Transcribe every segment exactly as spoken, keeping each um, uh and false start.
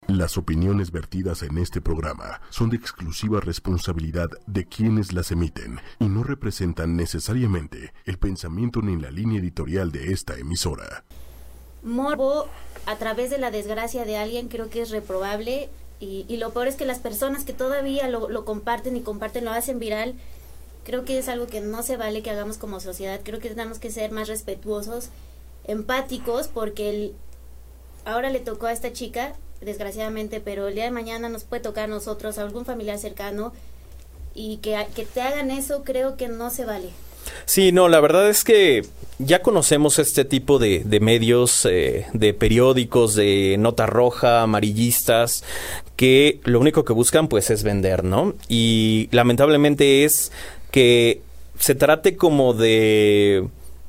Las opiniones vertidas en este programa son de exclusiva responsabilidad de quienes las emiten y no representan necesariamente el pensamiento ni la línea editorial de esta emisora. Morbo a través de la desgracia de alguien creo que es reprobable y, y lo peor es que las personas que todavía lo, lo comparten y comparten, lo hacen viral, creo que es algo que no se vale que hagamos como sociedad. Creo que tenemos que ser más respetuosos, empáticos, porque el, ahora le tocó a esta chica, desgraciadamente, pero el día de mañana nos puede tocar a nosotros, a algún familiar cercano, y que, que te hagan eso creo que no se vale. Sí, no, la verdad es que ya conocemos este tipo de, de medios, eh, de periódicos, de nota roja, amarillistas, que lo único que buscan pues es vender, ¿no? Y lamentablemente es que se trate como de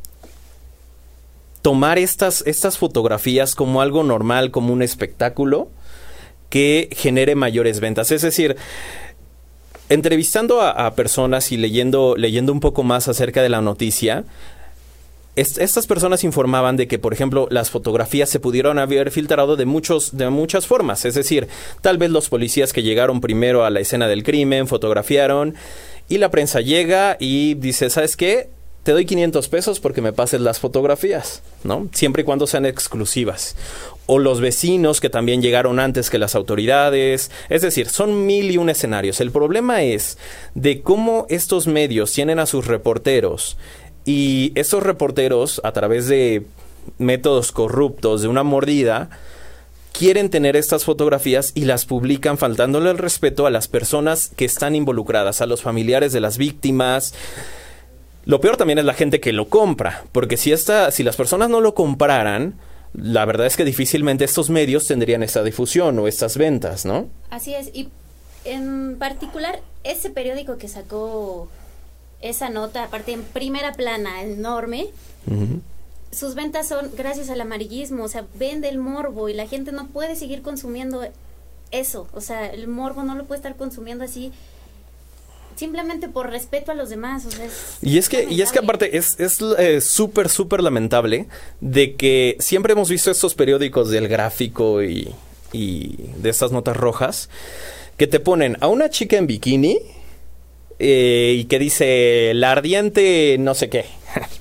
tomar estas, estas fotografías como algo normal, como un espectáculo que genere mayores ventas. Es decir, entrevistando a, a personas y leyendo, leyendo un poco más acerca de la noticia, est- estas personas informaban de que, por ejemplo, las fotografías se pudieron haber filtrado de, muchos, de muchas formas. Es decir, tal vez los policías que llegaron primero a la escena del crimen fotografiaron y la prensa llega y dice, ¿sabes qué? Te doy quinientos pesos porque me pases las fotografías, ¿no? Siempre y cuando sean exclusivas. O los vecinos que también llegaron antes que las autoridades. Es decir, son mil y un escenarios. El problema es de cómo estos medios tienen a sus reporteros y estos reporteros, a través de métodos corruptos, de una mordida, quieren tener estas fotografías y las publican faltándole el respeto a las personas que están involucradas, a los familiares de las víctimas. Lo peor también es la gente que lo compra, porque si esta, si las personas no lo compraran, la verdad es que difícilmente estos medios tendrían esta difusión o estas ventas, ¿no? Así es, y en particular ese periódico que sacó esa nota, aparte en primera plana, enorme, uh-huh. Sus ventas son gracias al amarillismo, o sea, vende el morbo y la gente no puede seguir consumiendo eso, o sea, el morbo no lo puede estar consumiendo así simplemente por respeto a los demás, o sea, es y es que lamentable. Y es que aparte es es eh, súper súper lamentable de que siempre hemos visto estos periódicos del Gráfico y y de estas notas rojas que te ponen a una chica en bikini eh, y que dice la ardiente no sé qué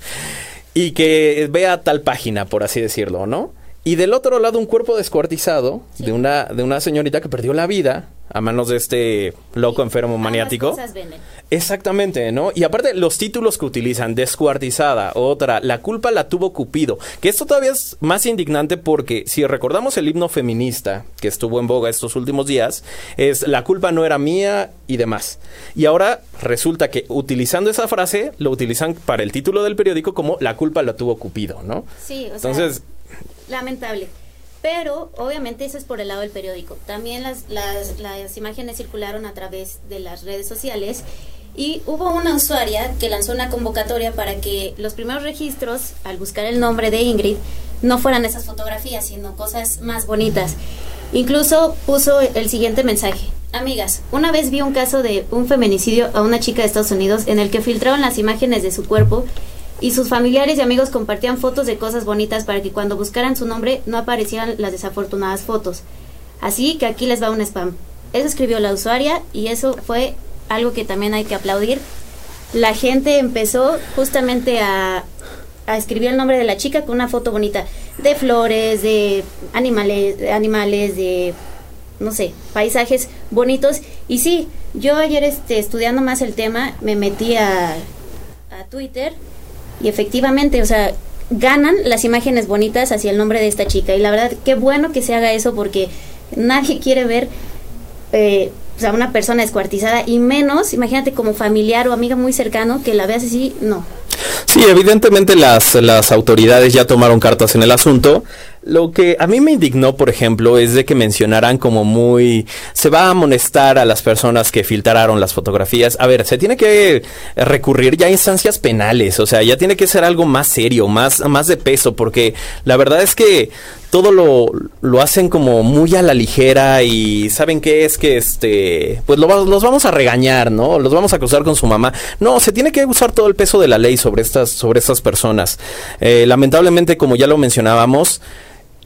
y que vea tal página, por así decirlo, ¿no? Y del otro lado un cuerpo descuartizado, sí, de una de una señorita que perdió la vida a manos de este loco, sí, enfermo maniático. Ambas cosas venden. Exactamente, ¿no? Y aparte los títulos que utilizan, descuartizada, otra, la culpa la tuvo Cupido, que esto todavía es más indignante porque si recordamos el himno feminista que estuvo en boga estos últimos días, es la culpa no era mía y demás. Y ahora resulta que utilizando esa frase, lo utilizan para el título del periódico como la culpa la tuvo Cupido, ¿no? Sí, o Entonces, sea, lamentable. Pero obviamente eso es por el lado del periódico. También las, las, las imágenes circularon a través de las redes sociales y hubo una usuaria que lanzó una convocatoria para que los primeros registros, al buscar el nombre de Ingrid, no fueran esas fotografías, sino cosas más bonitas. Incluso puso el siguiente mensaje: amigas, una vez vi un caso de un feminicidio a una chica de Estados Unidos en el que filtraron las imágenes de su cuerpo y sus familiares y amigos compartían fotos de cosas bonitas para que cuando buscaran su nombre no aparecieran las desafortunadas fotos. Así que aquí les va un spam. Eso escribió la usuaria y eso fue algo que también hay que aplaudir. La gente empezó justamente a, a escribir el nombre de la chica con una foto bonita de flores, de animales, de animales, de no sé, paisajes bonitos. Y sí, yo ayer este, estudiando más el tema, me metí a, a Twitter. Y efectivamente, o sea, ganan las imágenes bonitas hacia el nombre de esta chica. Y la verdad, qué bueno que se haga eso porque nadie quiere ver eh, o sea, una persona descuartizada. Y menos, imagínate, como familiar o amiga muy cercano, que la veas así, no. Sí, evidentemente las, las autoridades ya tomaron cartas en el asunto. Lo que a mí me indignó, por ejemplo, es de que mencionaran como muy... se va a amonestar a las personas que filtraron las fotografías. A ver, se tiene que recurrir ya a instancias penales, o sea, ya tiene que ser algo más serio, más, más de peso, porque la verdad es que todo lo, lo hacen como muy a la ligera y ¿saben qué es? Que este, pues lo, los vamos a regañar, ¿no? Los vamos a acusar con su mamá. No, se tiene que usar todo el peso de la ley sobre estas, sobre estas personas. Eh, lamentablemente, como ya lo mencionábamos,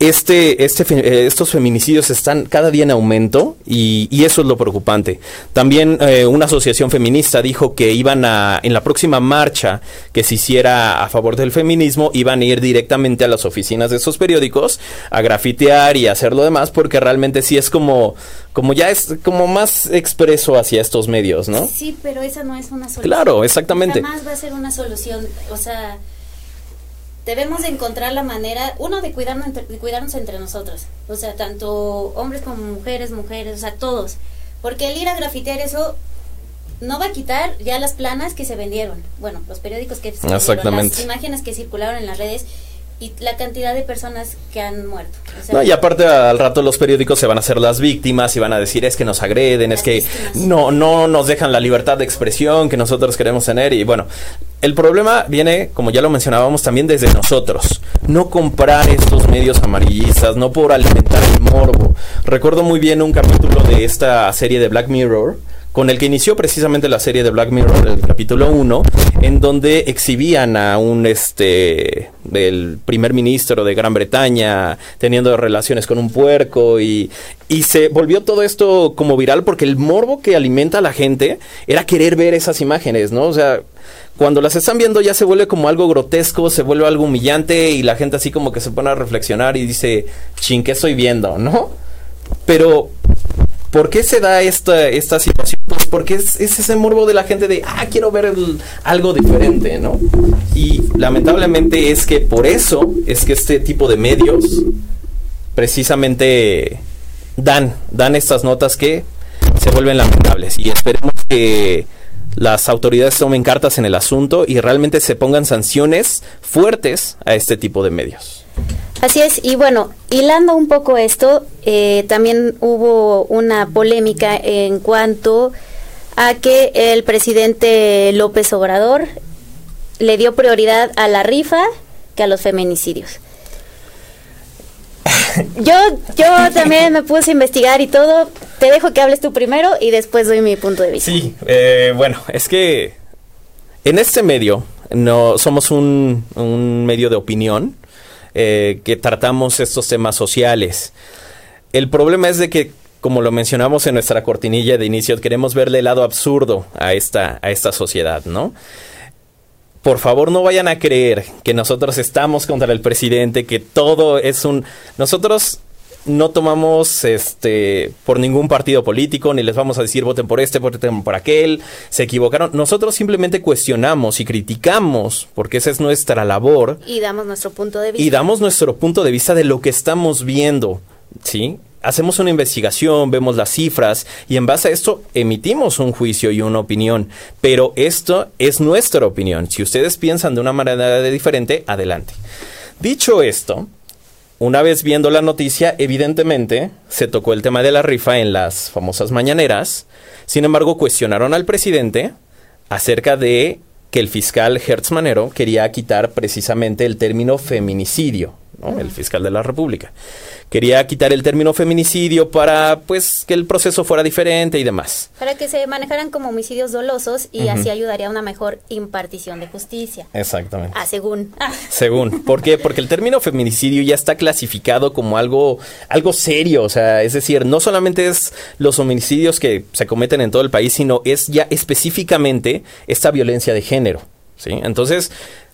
este, este, fe, estos feminicidios están cada día en aumento y, y eso es lo preocupante. También eh, una asociación feminista dijo que iban a, en la próxima marcha que se hiciera a favor del feminismo, iban a ir directamente a las oficinas de esos periódicos a grafitear y hacer lo demás, porque realmente sí es como, como ya es como más expreso hacia estos medios, ¿no? Sí, pero esa no es una solución. Claro, exactamente. Jamás va a ser una solución, o sea... Debemos de encontrar la manera, uno, de cuidarnos entre, de cuidarnos entre nosotros, o sea, tanto hombres como mujeres, mujeres, o sea, todos, porque el ir a grafitear eso no va a quitar ya las planas que se vendieron, bueno, los periódicos que se vendieron, las imágenes que circularon en las redes y la cantidad de personas que han muerto. O sea, no, y aparte al rato los periódicos se van a hacer las víctimas y van a decir es que nos agreden, es que víctimas. no no nos dejan la libertad de expresión que nosotros queremos tener y bueno, el problema viene, como ya lo mencionábamos, también desde nosotros. No comprar estos medios amarillistas, no por alimentar el morbo. Recuerdo muy bien un capítulo de esta serie de Black Mirror, con el que inició precisamente la serie de Black Mirror, el capítulo uno, en donde exhibían a un este del primer ministro de Gran Bretaña teniendo relaciones con un puerco y, y se volvió todo esto como viral porque el morbo que alimenta a la gente era querer ver esas imágenes, ¿no? O sea, cuando las están viendo ya se vuelve como algo grotesco, se vuelve algo humillante y la gente así como que se pone a reflexionar y dice, chin, ¿qué estoy viendo? ¿No? Pero... ¿por qué se da esta, esta situación? Pues porque es, es ese morbo de la gente de, ah, quiero ver el, algo diferente, ¿no? Y lamentablemente es que por eso es que este tipo de medios precisamente dan, dan estas notas que se vuelven lamentables. Y esperemos que las autoridades tomen cartas en el asunto y realmente se pongan sanciones fuertes a este tipo de medios. Así es, y bueno, hilando un poco esto, eh, también hubo una polémica en cuanto a que el presidente López Obrador le dio prioridad a la rifa que a los feminicidios. Yo, yo también me puse a investigar y todo. Te dejo que hables tú primero y después doy mi punto de vista. Sí, eh, bueno, es que en este medio no somos un, un medio de opinión. Eh, que tratamos estos temas sociales. El problema es de que, como lo mencionamos en nuestra cortinilla de inicio, queremos verle el lado absurdo a esta, a esta sociedad, ¿no? Por favor, no vayan a creer que nosotros estamos contra el presidente, que todo es un... Nosotros no tomamos este por ningún partido político, ni les vamos a decir voten por este, voten por aquel, se equivocaron. Nosotros simplemente cuestionamos y criticamos, porque esa es nuestra labor. Y damos nuestro punto de vista. Y damos nuestro punto de vista de lo que estamos viendo, ¿sí? Hacemos una investigación, vemos las cifras y en base a esto emitimos un juicio y una opinión. Pero esto es nuestra opinión. Si ustedes piensan de una manera diferente, adelante. Dicho esto, una vez viendo la noticia, evidentemente se tocó el tema de la rifa en las famosas mañaneras. Sin embargo, cuestionaron al presidente acerca de que el fiscal Hertz Manero quería quitar precisamente el término feminicidio, ¿no? Uh-huh. El fiscal de la República. Quería quitar el término feminicidio para, pues, que el proceso fuera diferente y demás. Para que se manejaran como homicidios dolosos y uh-huh. así ayudaría a una mejor impartición de justicia. Exactamente. Ah, según. Ah. Según. ¿Por qué? Porque el término feminicidio ya está clasificado como algo, algo serio. O sea, es decir, no solamente es los homicidios que se cometen en todo el país, sino es ya específicamente esta violencia de género, ¿sí? Entonces,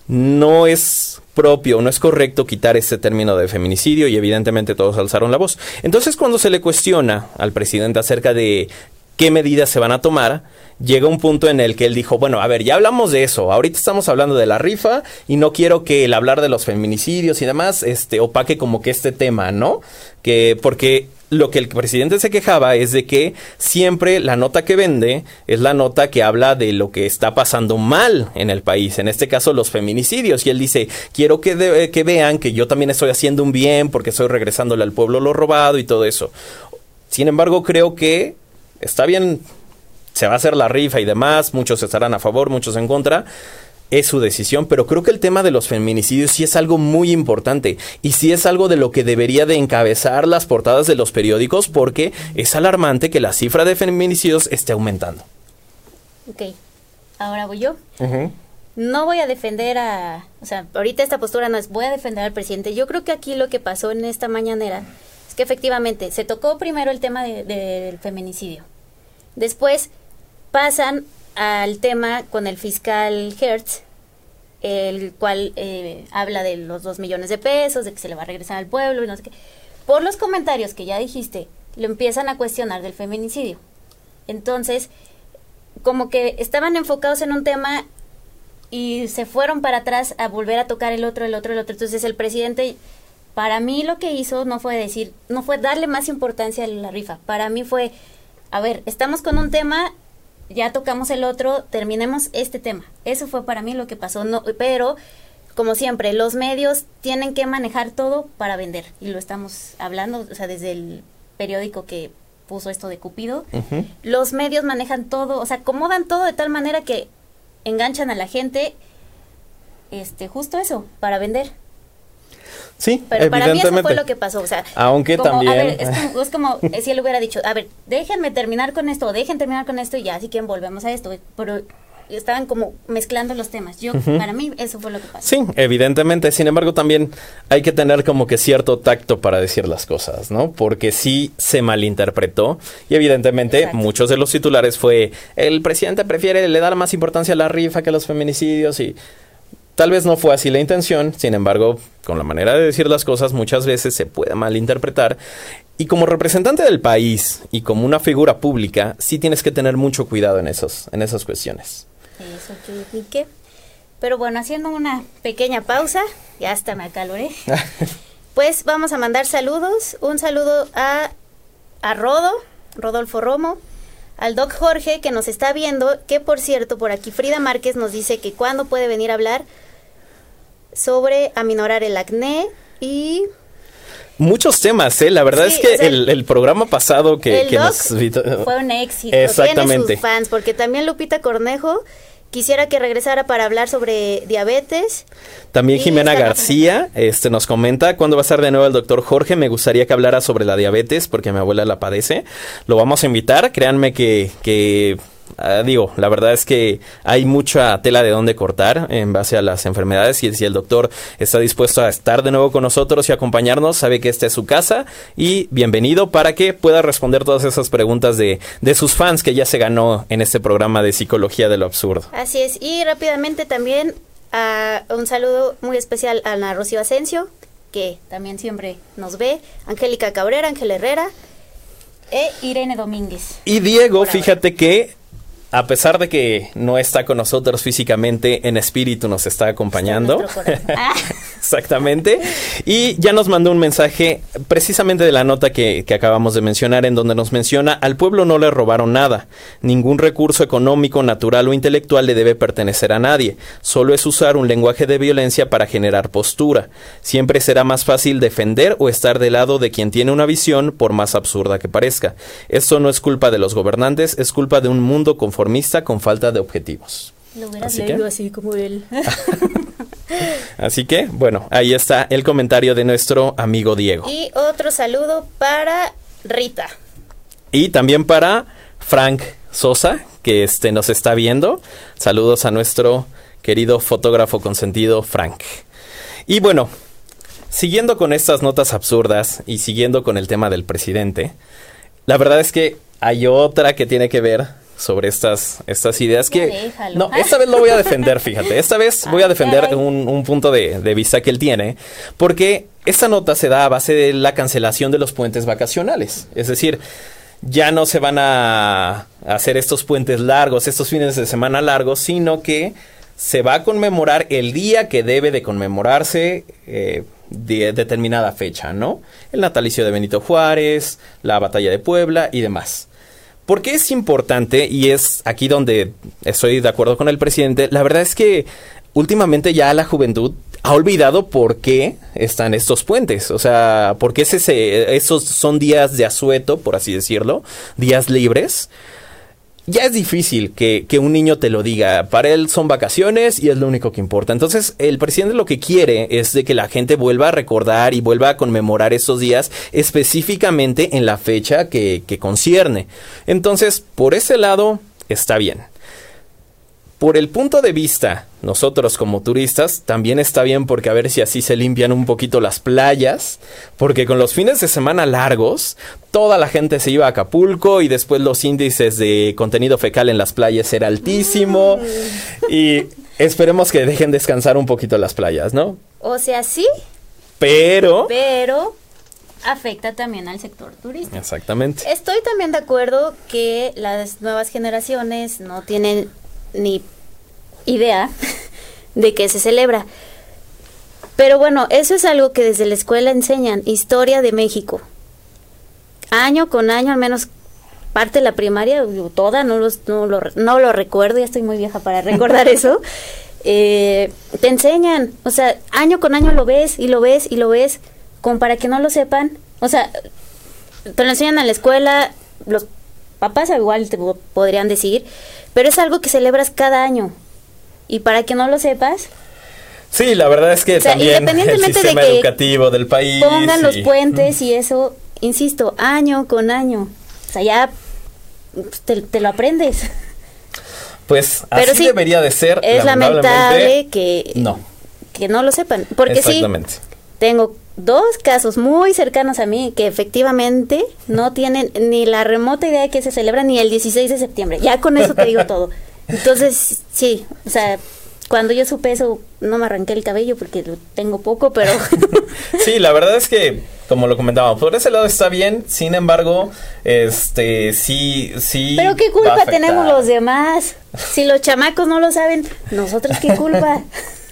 no es propio, no es correcto quitar este término de feminicidio y evidentemente todos alzaron la voz. Entonces, cuando se le cuestiona al presidente acerca de qué medidas se van a tomar, llega un punto en el que él dijo, bueno, a ver, ya hablamos de eso, ahorita estamos hablando de la rifa y no quiero que el hablar de los feminicidios y demás este, opaque como que este tema, ¿no? Que porque lo que el presidente se quejaba es de que siempre la nota que vende es la nota que habla de lo que está pasando mal en el país, en este caso los feminicidios, y él dice, quiero que, de, que vean que yo también estoy haciendo un bien porque estoy regresándole al pueblo lo robado y todo eso. Sin embargo, creo que está bien, se va a hacer la rifa y demás, muchos estarán a favor, muchos en contra, es su decisión, pero creo que el tema de los feminicidios sí es algo muy importante y sí es algo de lo que debería de encabezar las portadas de los periódicos porque es alarmante que la cifra de feminicidios esté aumentando. Ok, ahora voy yo. Uh-huh. no voy a defender a, o sea, ahorita esta postura no es voy a defender al presidente. Yo creo que aquí lo que pasó en esta mañanera es que efectivamente se tocó primero el tema de, de, del feminicidio. Después pasan al tema con el fiscal Hertz, el cual eh, habla de los dos millones de pesos, de que se le va a regresar al pueblo y no sé qué. Por los comentarios que ya dijiste, lo empiezan a cuestionar del feminicidio. Entonces, como que estaban enfocados en un tema y se fueron para atrás a volver a tocar el otro, el otro, el otro. Entonces el presidente, para mí lo que hizo no fue decir, no fue darle más importancia a la rifa. Para mí fue, a ver, estamos con un tema, ya tocamos el otro, terminemos este tema. Eso fue para mí lo que pasó. No, pero, como siempre, los medios tienen que manejar todo para vender. Y lo estamos hablando, o sea, desde el periódico que puso esto de Cupido. Uh-huh. Los medios manejan todo, o sea, acomodan todo de tal manera que enganchan a la gente, este, justo eso, para vender. Sí, pero evidentemente. Para mí eso fue lo que pasó, o sea, aunque como, también... A ver, es como, es como si él hubiera dicho, a ver, déjenme terminar con esto, dejen terminar con esto y ya, así que volvemos a esto, pero estaban como mezclando los temas. Yo, uh-huh. Para mí, eso fue lo que pasó. Sí, evidentemente, sin embargo, también hay que tener como que cierto tacto para decir las cosas, ¿no? Porque sí se malinterpretó y evidentemente Exacto. muchos de los titulares fue, el presidente prefiere, le da más importancia a la rifa que a los feminicidios y... Tal vez no fue así la intención, sin embargo, con la manera de decir las cosas muchas veces se puede malinterpretar. Y como representante del país y como una figura pública, sí tienes que tener mucho cuidado en, esos, en esas cuestiones. Eso que dije. Pero bueno, haciendo una pequeña pausa, ya hasta me acaloré, pues vamos a mandar saludos. Un saludo a, a Rodo, Rodolfo Romo, al Doc Jorge, que nos está viendo, que por cierto, por aquí Frida Márquez nos dice que cuándo puede venir a hablar sobre aminorar el acné y... Muchos temas, ¿eh? La verdad sí, es que o sea, el, el programa pasado que, el que doc nos... fue un éxito. Exactamente. Tiene sus fans, porque también Lupita Cornejo quisiera que regresara para hablar sobre diabetes. También Jimena García este, nos comenta, ¿cuándo va a estar de nuevo el doctor Jorge? Me gustaría que hablara sobre la diabetes, porque mi abuela la padece. Lo vamos a invitar, créanme que... que Uh, digo, la verdad es que hay mucha tela de dónde cortar en base a las enfermedades y si el doctor está dispuesto a estar de nuevo con nosotros y acompañarnos, sabe que esta es su casa y bienvenido para que pueda responder todas esas preguntas de, de sus fans que ya se ganó en este programa de Psicología de lo Absurdo. Así es, y rápidamente también uh, un saludo muy especial a Ana Rocío Asensio, que también siempre nos ve, Angélica Cabrera, Ángel Herrera e Irene Domínguez. Y Diego, fíjate que a pesar de que no está con nosotros físicamente, en espíritu nos está acompañando. Ah. Exactamente. Y ya nos mandó un mensaje precisamente de la nota que, que acabamos de mencionar, en donde nos menciona, al pueblo no le robaron nada. Ningún recurso económico, natural o intelectual le debe pertenecer a nadie. Solo es usar un lenguaje de violencia para generar postura. Siempre será más fácil defender o estar del lado de quien tiene una visión, por más absurda que parezca. Esto no es culpa de los gobernantes, es culpa de un mundo conformista con falta de objetivos. Lo hubieras leído así como él. Así que, bueno, ahí está el comentario de nuestro amigo Diego. Y otro saludo para Rita. Y también para Frank Sosa, que este nos está viendo. Saludos a nuestro querido fotógrafo consentido, Frank. Y bueno, siguiendo con estas notas absurdas y siguiendo con el tema del presidente, la verdad es que hay otra que tiene que ver sobre estas, estas ideas que... Déjalo. No, esta vez lo voy a defender, fíjate. Esta vez voy a defender un, un punto de, de vista que él tiene, porque esta nota se da a base de la cancelación de los puentes vacacionales. Es decir, ya no se van a hacer estos puentes largos, estos fines de semana largos, sino que se va a conmemorar el día que debe de conmemorarse eh, de determinada fecha, ¿no? El natalicio de Benito Juárez, la batalla de Puebla y demás. ¿Por qué es importante? Y es aquí donde estoy de acuerdo con el presidente. La verdad es que últimamente ya la juventud ha olvidado por qué están estos puentes. O sea, por qué ese, esos son días de asueto, por así decirlo, días libres. Ya es difícil que, que un niño te lo diga. Para él son vacaciones y es lo único que importa. Entonces, el presidente lo que quiere es de que la gente vuelva a recordar y vuelva a conmemorar esos días específicamente en la fecha que, que concierne. Entonces, por ese lado, está bien. por el punto de vista, nosotros como turistas, también está bien porque a ver si así se limpian un poquito las playas, porque con los fines de semana largos, toda la gente se iba a Acapulco y después los índices de contenido fecal en las playas era altísimo mm. y esperemos que dejen descansar un poquito las playas, ¿no? O sea, sí, pero... Pero... afecta también al sector turístico. Exactamente. Estoy también de acuerdo que las nuevas generaciones no tienen ni idea de qué se celebra. Pero bueno, eso es algo que desde la escuela enseñan, historia de México. Año con año, al menos parte de la primaria, toda, no, los, no, lo, no lo recuerdo, ya estoy muy vieja para recordar eso. Eh, te enseñan, o sea, año con año lo ves y lo ves y lo ves, como para que no lo sepan. O sea, te lo enseñan en la escuela, los papás igual te podrían decir, pero es algo que celebras cada año. Y para que no lo sepas... Sí, la verdad es que o sea, también el sistema de que educativo del país... pongan y... los puentes y eso, insisto, año con año. O sea, ya te, te lo aprendes. Pues pero así sí, debería de ser. Es lamentable que no. que no lo sepan. Porque sí, tengo dos casos muy cercanos a mí que efectivamente no tienen ni la remota idea de que se celebra ni el dieciséis de septiembre. Ya con eso te digo todo. Entonces, sí, o sea, cuando yo supe eso, no me arranqué el cabello porque lo tengo poco, pero... Sí, la verdad es que, como lo comentábamos, por ese lado está bien, sin embargo, este, sí, sí... Pero ¿qué culpa tenemos los demás? Si los chamacos no lo saben, ¿nosotros qué culpa?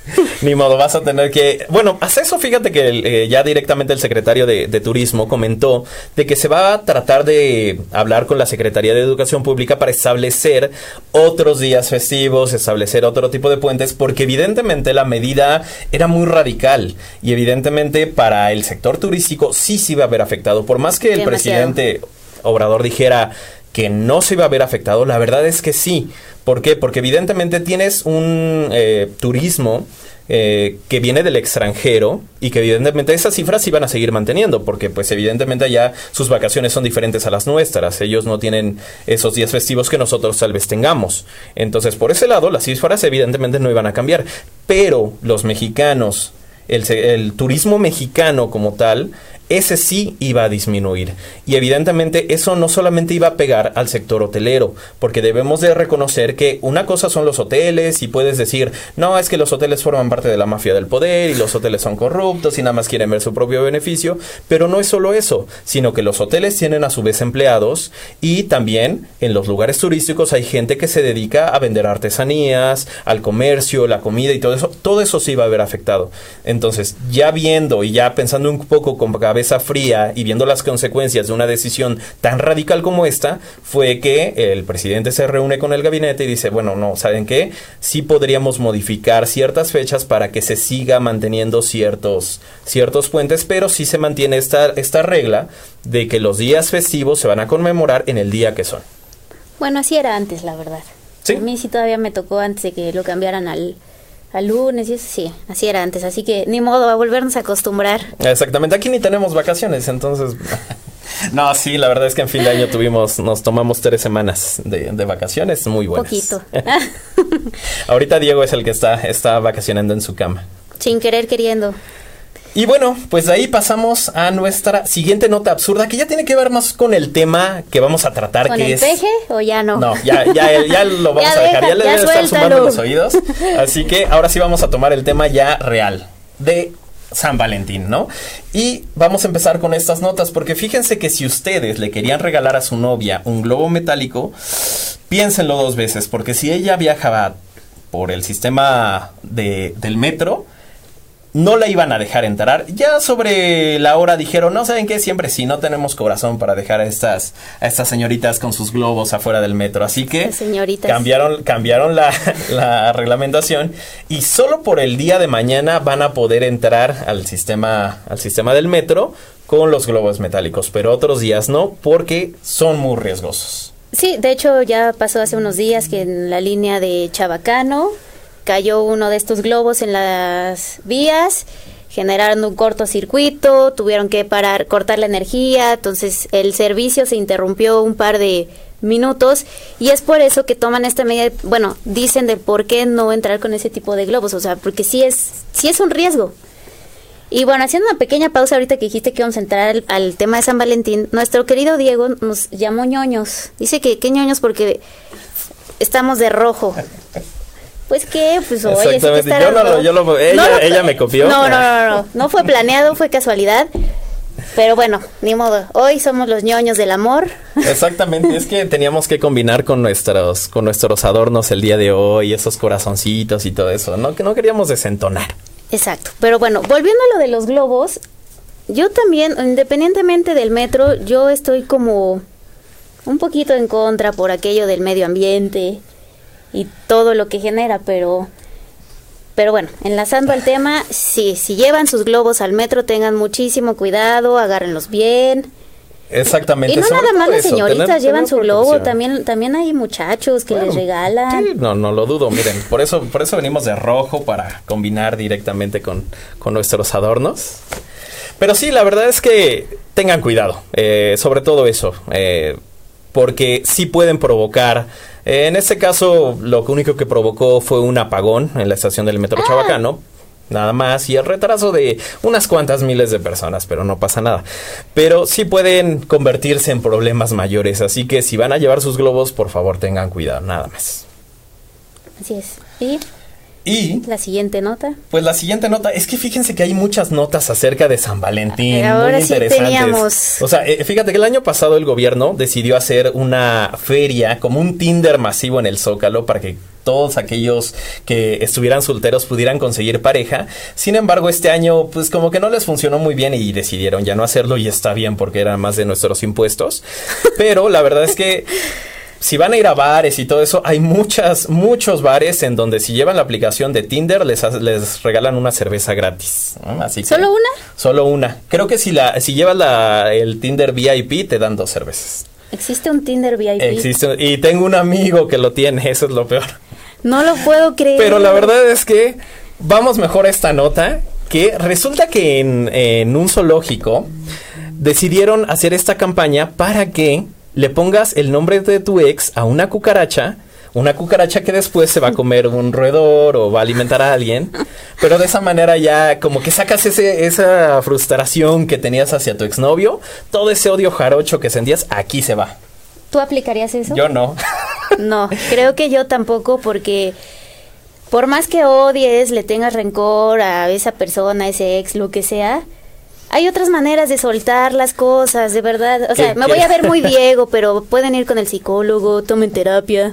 Ni modo, vas a tener que... Bueno, hace eso, fíjate que el, eh, ya directamente el secretario de, de Turismo comentó de que se va a tratar de hablar con la Secretaría de Educación Pública para establecer otros días festivos, establecer otro tipo de puentes, porque evidentemente la medida era muy radical y evidentemente para el sector turístico sí se iba a ver afectado. Por más que el Demasiado. presidente Obrador dijera que no se iba a ver afectado, la verdad es que sí. ¿Por qué? Porque evidentemente tienes un eh, turismo eh, que viene del extranjero y que evidentemente esas cifras iban a seguir manteniendo porque pues evidentemente allá sus vacaciones son diferentes a las nuestras. Ellos no tienen esos días festivos que nosotros tal vez tengamos. Entonces, por ese lado, las cifras evidentemente no iban a cambiar. Pero los mexicanos, el, el turismo mexicano como tal... ese sí iba a disminuir. Y evidentemente eso no solamente iba a pegar al sector hotelero, porque debemos de reconocer que una cosa son los hoteles y puedes decir, no, es que los hoteles forman parte de la mafia del poder y los hoteles son corruptos y nada más quieren ver su propio beneficio, pero no es solo eso, sino que los hoteles tienen a su vez empleados y también en los lugares turísticos hay gente que se dedica a vender artesanías, al comercio, la comida y todo eso, todo eso sí va a ver afectado. Entonces, ya viendo y ya pensando un poco con cabeza fría y viendo las consecuencias de una decisión tan radical como esta, fue que el presidente se reúne con el gabinete y dice, bueno, no, ¿saben qué? Sí podríamos modificar ciertas fechas para que se siga manteniendo ciertos, ciertos puentes, pero sí se mantiene esta, esta regla de que los días festivos se van a conmemorar en el día que son. Bueno, así era antes, la verdad. ¿Sí? A mí sí todavía me tocó antes de que lo cambiaran al... al lunes, y eso sí, así era antes, así que ni modo, a volvernos a acostumbrar. Exactamente, aquí ni tenemos vacaciones, entonces... No, sí, la verdad es que en fin de año tuvimos, nos tomamos tres semanas de, de vacaciones muy buenas. Poquito. Ahorita Diego es el que está, está vacacionando en su cama. Sin querer queriendo. Y bueno, pues de ahí pasamos a nuestra siguiente nota absurda, que ya tiene que ver más con el tema que vamos a tratar, ¿Con que el es... peje o ya no? No, ya, ya, ya lo vamos ya a dejar, deja, ya le ya debe estar suéltalo. sumando los oídos. Así que ahora sí vamos a tomar el tema ya real, de San Valentín, ¿no? Y vamos a empezar con estas notas, porque fíjense que si ustedes le querían regalar a su novia un globo metálico, piénsenlo dos veces, porque si ella viajaba por el sistema de, del metro, no la iban a dejar entrar. Ya sobre la hora dijeron, no, ¿saben qué? Siempre sí, no tenemos corazón para dejar a estas, a estas señoritas con sus globos afuera del metro. Así que cambiaron, cambiaron la, la reglamentación y solo por el día de mañana van a poder entrar al sistema, al sistema del metro con los globos metálicos, pero otros días no, porque son muy riesgosos. Sí, de hecho ya pasó hace unos días que en la línea de Chabacano cayó uno de estos globos en las vías, generaron un cortocircuito, tuvieron que parar, cortar la energía, entonces el servicio se interrumpió un par de, minutos, y es por eso que toman esta medida, bueno, dicen de por qué no entrar con ese tipo de globos, o sea, porque sí es, sí es un riesgo. Y bueno, haciendo una pequeña pausa ahorita que dijiste que íbamos a entrar al, al tema de San Valentín, nuestro querido Diego nos llamó ñoños, dice que qué ñoños porque estamos de rojo. Pues qué, pues oye, exactamente. Yo no lo, yo lo, ella, no lo, ella me copió. No, no, no, no, no fue planeado, fue casualidad. Pero bueno, ni modo. Hoy somos los ñoños del amor. Exactamente, es que teníamos que combinar con nuestros, con nuestros adornos el día de hoy, esos corazoncitos y todo eso, ¿no? Que no queríamos desentonar. Exacto. Pero bueno, volviendo a lo de los globos, yo también, independientemente del metro, yo estoy como un poquito en contra por aquello del medio ambiente y todo lo que genera, pero pero bueno, enlazando al tema, sí, si llevan sus globos al metro, tengan muchísimo cuidado, agárrenlos bien. Exactamente. Y no nada más las señoritas tener, llevan tener su globo, también también hay muchachos que bueno, les regalan. Sí, no, no lo dudo, miren, por eso por eso venimos de rojo para combinar directamente con, con nuestros adornos. Pero sí, la verdad es que tengan cuidado, eh, sobre todo eso, eh, porque sí pueden provocar. En este caso, lo único que provocó fue un apagón en la estación del Metro ah. Chabacano, nada más, y el retraso de unas cuantas miles de personas, pero no pasa nada. Pero sí pueden convertirse en problemas mayores, así que si van a llevar sus globos, por favor tengan cuidado, nada más. Así es. ¿Y? Y la siguiente nota. Pues la siguiente nota, es que fíjense que hay muchas notas acerca de San Valentín, ahora muy sí interesantes. Teníamos. O sea, eh, fíjate que el año pasado el gobierno decidió hacer una feria, como un Tinder masivo en el Zócalo, para que todos aquellos que estuvieran solteros pudieran conseguir pareja. Sin embargo, este año, pues como que no les funcionó muy bien y decidieron ya no hacerlo, y está bien porque era más de nuestros impuestos. Pero la verdad es que si van a ir a bares y todo eso, hay muchas, muchos bares en donde si llevan la aplicación de Tinder les, les regalan una cerveza gratis. Así que, ¿solo una? Solo una. Creo que si la si llevas la, el Tinder V I P te dan dos cervezas. ¿Existe un Tinder V I P? Existe, y tengo un amigo que lo tiene, eso es lo peor. No lo puedo creer. Pero la verdad es que vamos mejor a esta nota, que resulta que en, en un zoológico decidieron hacer esta campaña para que le pongas el nombre de tu ex a una cucaracha, una cucaracha que después se va a comer un roedor o va a alimentar a alguien, pero de esa manera ya como que sacas ese, esa frustración que tenías hacia tu exnovio, todo ese odio jarocho que sentías, aquí se va. ¿Tú aplicarías eso? Yo no. No, creo que yo tampoco, porque por más que odies, le tengas rencor a esa persona, a ese ex, lo que sea, hay otras maneras de soltar las cosas, de verdad. O sea, me voy a ver muy Diego, pero pueden ir con el psicólogo, tomen terapia.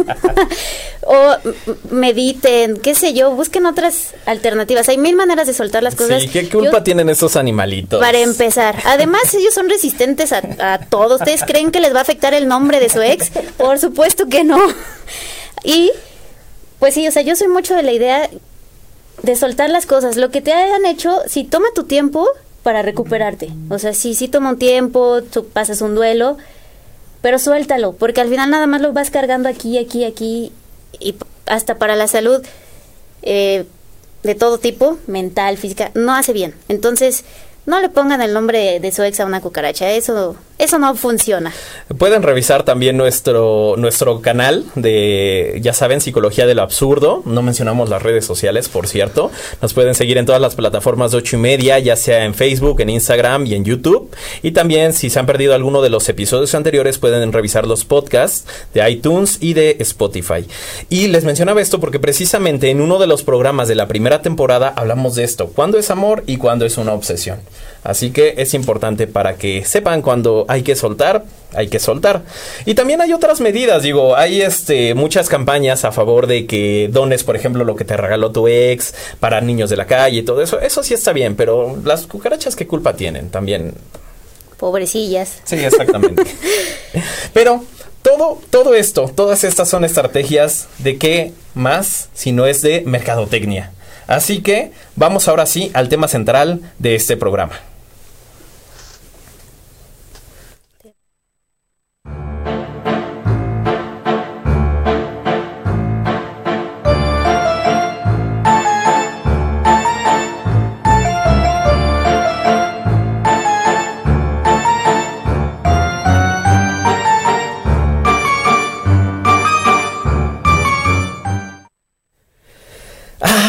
O mediten, qué sé yo, busquen otras alternativas. Hay mil maneras de soltar las cosas. Sí, ¿qué culpa yo, tienen esos animalitos? Para empezar. Además, ellos son resistentes a, a todo. ¿Ustedes creen que les va a afectar el nombre de su ex? Por supuesto que no. Y, pues sí, o sea, yo soy mucho de la idea de soltar las cosas. Lo que te hayan hecho, si toma tu tiempo para recuperarte. O sea, sí, sí toma un tiempo, tú pasas un duelo, pero suéltalo, porque al final nada más lo vas cargando aquí, aquí, aquí, y hasta para la salud eh, de todo tipo, mental, física, no hace bien. Entonces, no le pongan el nombre de, de su ex a una cucaracha, eso eso no funciona. Pueden revisar también nuestro nuestro canal de, ya saben, Psicología de lo Absurdo. No mencionamos las redes sociales, por cierto. Nos pueden seguir en todas las plataformas de ocho y media, ya sea en Facebook, en Instagram y en YouTube. Y también, si se han perdido alguno de los episodios anteriores, pueden revisar los podcasts de iTunes y de Spotify. Y les mencionaba esto porque precisamente en uno de los programas de la primera temporada hablamos de esto: cuándo es amor y cuándo es una obsesión. Así que es importante para que sepan cuando hay que soltar, hay que soltar. Y también hay otras medidas, digo, hay este muchas campañas a favor de que dones, por ejemplo, lo que te regaló tu ex para niños de la calle y todo eso. Eso sí está bien, pero las cucarachas, ¿qué culpa tienen? También. Pobrecillas. Sí, exactamente. Pero todo, todo esto, todas estas son estrategias de qué más si no es de mercadotecnia. Así que vamos ahora sí al tema central de este programa.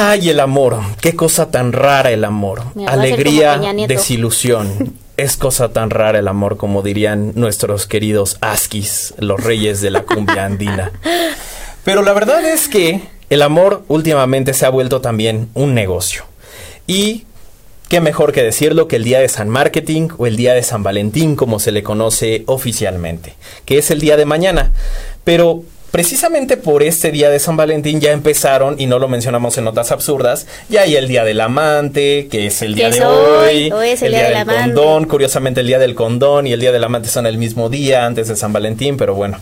Ay, el amor, qué cosa tan rara el amor. Mira, va a ser como Alegría, Peña Nieto. desilusión. Es cosa tan rara el amor, como dirían nuestros queridos Askis, los reyes de la cumbia andina. Pero la verdad es que el amor últimamente se ha vuelto también un negocio. Y qué mejor que decirlo que el día de San Marketing o el día de San Valentín, como se le conoce oficialmente, que es el día de mañana. Pero precisamente por este día de San Valentín ya empezaron, y no lo mencionamos en notas absurdas, ya hay el día del amante, que es el día de hoy, hoy es el, el día, día, del del amante. condón, curiosamente el día del condón y el día del amante son el mismo día antes de San Valentín, pero bueno.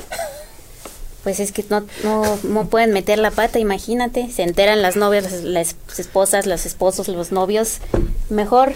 Pues es que no, no, no pueden meter la pata, imagínate, se enteran las novias, las, las esposas, los esposos, los novios, mejor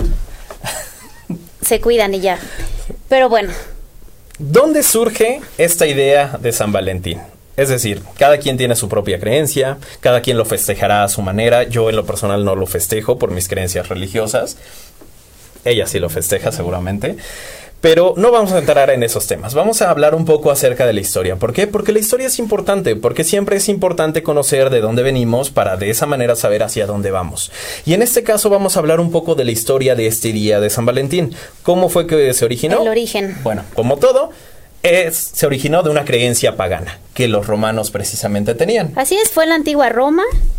se cuidan y ya. Pero bueno. ¿Dónde surge esta idea de San Valentín? Es decir, cada quien tiene su propia creencia, cada quien lo festejará a su manera. Yo en lo personal no lo festejo por mis creencias religiosas. Ella sí lo festeja seguramente. Pero no vamos a entrar en esos temas. Vamos a hablar un poco acerca de la historia. ¿Por qué? Porque la historia es importante. Porque siempre es importante conocer de dónde venimos para de esa manera saber hacia dónde vamos. Y en este caso vamos a hablar un poco de la historia de este día de San Valentín. ¿Cómo fue que se originó? El origen. Bueno, como todo, es, se originó de una creencia pagana que los romanos precisamente tenían. Así es, fue en la antigua Roma,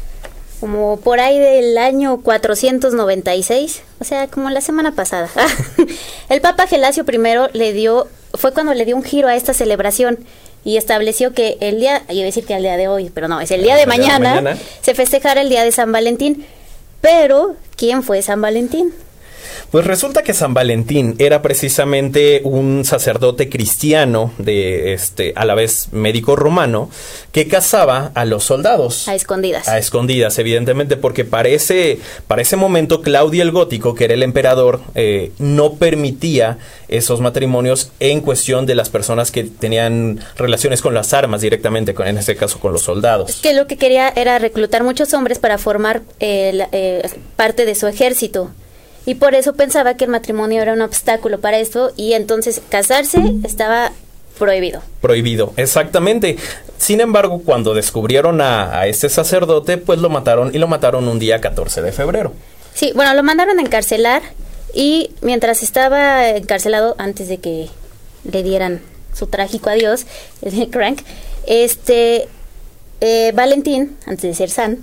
como por ahí del año cuatrocientos noventa y seis, o sea, como la semana pasada. El Papa Gelasio primero le dio, fue cuando le dio un giro a esta celebración y estableció que el día, iba a decir que el día de hoy, pero no, es el día de, el mañana, día de mañana, se festejara el día de San Valentín. Pero, ¿quién fue San Valentín? Pues resulta que San Valentín era precisamente un sacerdote cristiano, de este, a la vez médico romano, que cazaba a los soldados. A escondidas. A escondidas, evidentemente, porque para ese, para ese momento Claudio el Gótico, que era el emperador, eh, no permitía esos matrimonios en cuestión de las personas que tenían relaciones con las armas directamente, con, en este caso con los soldados. Es que lo que quería era reclutar muchos hombres para formar eh, la, eh, parte de su ejército. Y por eso pensaba que el matrimonio era un obstáculo para esto, y entonces casarse estaba prohibido. Prohibido, exactamente. Sin embargo, cuando descubrieron a, a este sacerdote, pues lo mataron, y lo mataron un día catorce de febrero. Sí, bueno, lo mandaron a encarcelar, y mientras estaba encarcelado, antes de que le dieran su trágico adiós, el crank, este... Eh, Valentín, antes de ser San,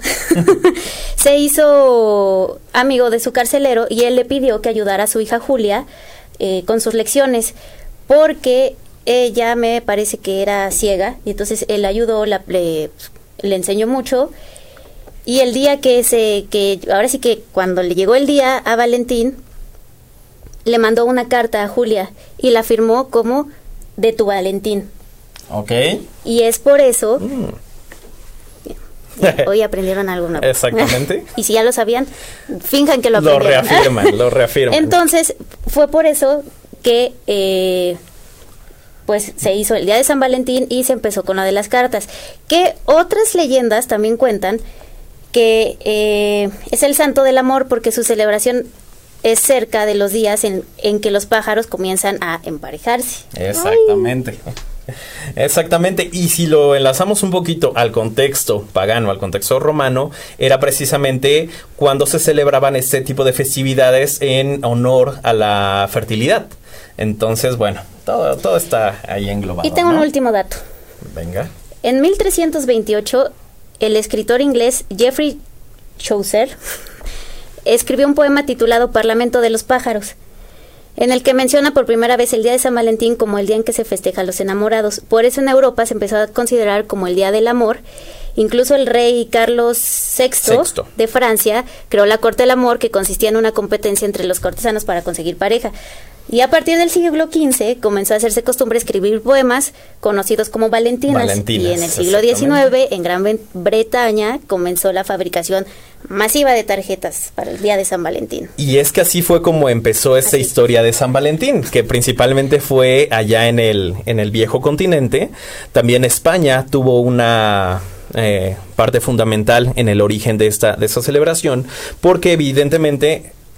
se hizo amigo de su carcelero, y él le pidió que ayudara a su hija Julia eh, con sus lecciones, porque ella me parece que era ciega, y entonces él ayudó, la, le, le enseñó mucho. Y el día que se, que ahora sí que cuando le llegó el día a Valentín, le mandó una carta a Julia y la firmó como de tu Valentín. Ok. Y es por eso... Mm. Hoy aprendieron algo nuevo. Exactamente. Y si ya lo sabían, finjan que lo Lo aprendieron. reafirman, lo reafirman. Entonces, fue por eso que eh, pues se hizo el día de San Valentín y se empezó con lo de las cartas. Que otras leyendas también cuentan que eh, es el santo del amor, porque su celebración es cerca de los días en, en que los pájaros comienzan a emparejarse. Exactamente. Ay. Exactamente, y si lo enlazamos un poquito al contexto pagano, al contexto romano, era precisamente cuando se celebraban este tipo de festividades en honor a la fertilidad. Entonces, bueno, todo, todo está ahí englobado. Y tengo ¿no? un último dato. Venga. En mil trescientos veintiocho, el escritor inglés Geoffrey Chaucer escribió un poema titulado Parlamento de los pájaros, en el que menciona por primera vez el día de San Valentín como el día en que se festeja a los enamorados. Por eso en Europa se empezó a considerar como el día del amor. Incluso el rey Carlos sexto, Sexto. de Francia creó la corte del amor, que consistía en una competencia entre los cortesanos para conseguir pareja. Y a partir del siglo quince comenzó a hacerse costumbre escribir poemas conocidos como valentinas, Valentinas, y en el siglo diecinueve en Gran Bretaña comenzó la fabricación masiva de tarjetas para el día de San Valentín. Y es que así fue como empezó esta así. historia de San Valentín, que principalmente fue allá en el, en el viejo continente. También España tuvo una... Eh, parte fundamental en el origen de esta, de esta celebración, porque evidentemente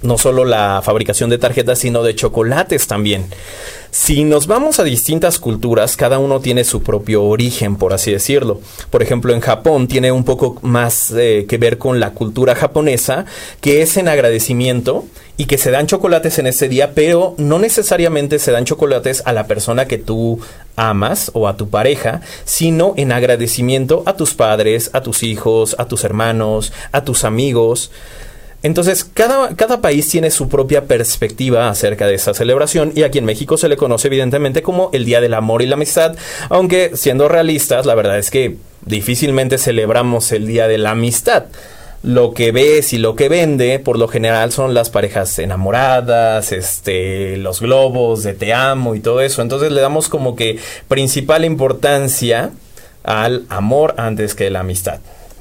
no solo la fabricación de tarjetas, sino de chocolates también. Si nos vamos a distintas culturas, cada uno tiene su propio origen, por así decirlo. Por ejemplo, en Japón tiene un poco más eh, que ver con la cultura japonesa, que es en agradecimiento y que se dan chocolates en ese día, pero no necesariamente se dan chocolates a la persona que tú amas o a tu pareja, sino en agradecimiento a tus padres, a tus hijos, a tus hermanos, a tus amigos. Entonces, cada, cada país tiene su propia perspectiva acerca de esa celebración, y aquí en México se le conoce evidentemente como el Día del Amor y la Amistad, aunque siendo realistas, la verdad es que difícilmente celebramos el Día de la Amistad. Lo que ves y lo que vende, por lo general, son las parejas enamoradas, este, los globos de te amo y todo eso. Entonces le damos como que principal importancia al amor antes que la amistad.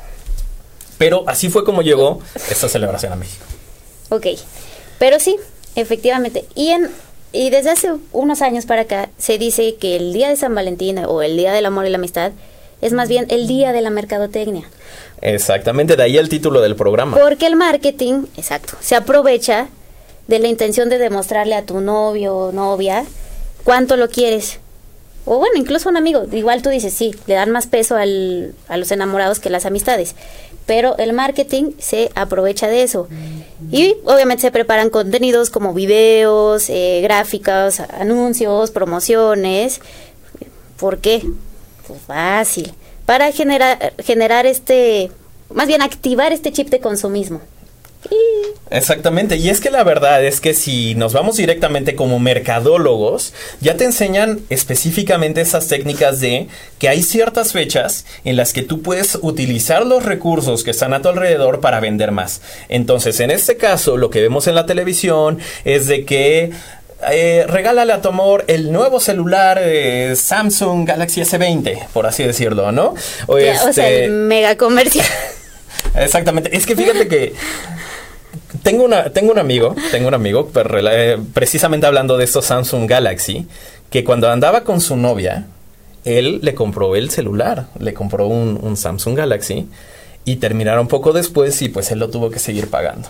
Pero así fue como llegó esta celebración a México. Ok, pero sí, efectivamente. Y, en, y desde hace unos años para acá se dice que el Día de San Valentín o el Día del Amor y la Amistad es más bien el Día de la Mercadotecnia. Exactamente, de ahí el título del programa. Porque el marketing, exacto, se aprovecha de la intención de demostrarle a tu novio o novia cuánto lo quieres. O bueno, incluso a un amigo. Igual tú dices, sí, le dan más peso al, a los enamorados que las amistades. Pero el marketing se aprovecha de eso. Y obviamente se preparan contenidos como videos, eh, gráficos, anuncios, promociones. ¿Por qué? Pues fácil. Para generar, generar este, más bien activar este chip de consumismo. Exactamente, y es que la verdad es que si nos vamos directamente como mercadólogos, ya te enseñan específicamente esas técnicas de que hay ciertas fechas en las que tú puedes utilizar los recursos que están a tu alrededor para vender más. Entonces, en este caso, lo que vemos en la televisión es de que Eh, regálale a tu amor el nuevo celular eh, Samsung Galaxy ese veinte, por así decirlo, ¿no? O, ya, este... o sea, el mega comercial. Exactamente, es que fíjate que tengo una tengo un amigo, tengo un amigo, pero, eh, precisamente hablando de estos Samsung Galaxy, que cuando andaba con su novia, él le compró el celular, le compró un, un Samsung Galaxy, y terminaron poco después y pues él lo tuvo que seguir pagando.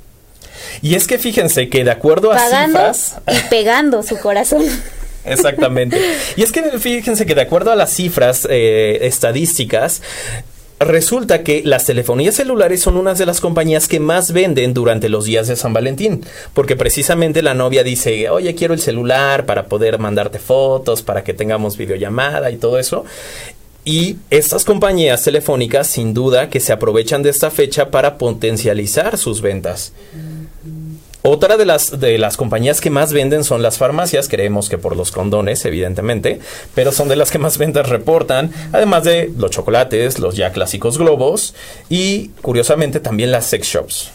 Y es que fíjense que de acuerdo a Pagando cifras... y pegando su corazón. Exactamente. Y es que fíjense que de acuerdo a las cifras eh, estadísticas, resulta que las telefonías celulares son unas de las compañías que más venden durante los días de San Valentín. Porque precisamente la novia dice, oye, quiero el celular para poder mandarte fotos, para que tengamos videollamada y todo eso. Y estas compañías telefónicas, sin duda, que se aprovechan de esta fecha para potencializar sus ventas. Otra de las, de las compañías que más venden son las farmacias, creemos que por los condones, evidentemente, pero son de las que más ventas reportan, además de los chocolates, los ya clásicos globos y, curiosamente, también las sex shops.